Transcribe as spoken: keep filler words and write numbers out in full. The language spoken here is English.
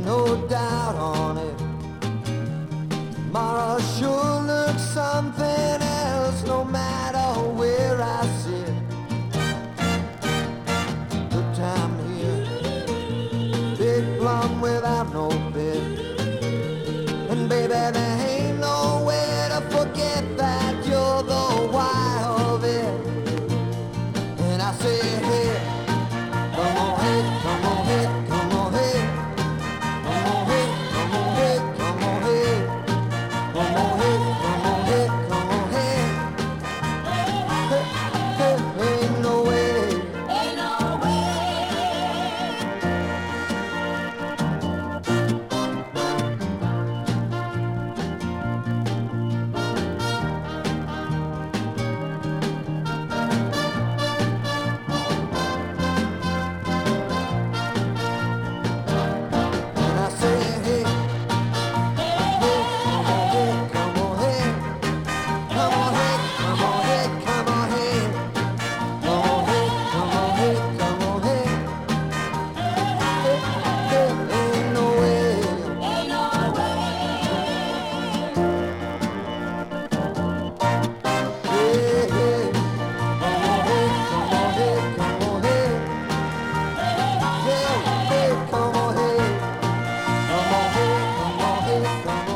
no doubt on it. Tomorrow sure looks something else, no matter where I sit. Good time here, big plum without no bit. And baby, there ain't no way to forget that you're the why of it. And I say, hey, come on, hey, come on, hey, come on, hey. Come on, hey, come on, hey, come on, hey. Come on, hey, come on, hey, come on, hey. Hey, hey, ain't no way. Ain't no way. And I say, hey, hey, come on, hey, come on, hey. Come on, hey, come on, hey, come on, hey. Come on, hey, come on, hey, come on, hey. Hey, hey, ain't no way. Ain't no way. Hey, hey, come on, hey, come on, hey, come on, hey. Hey, hey, come on, hey. Come on, hey, come on, hey, come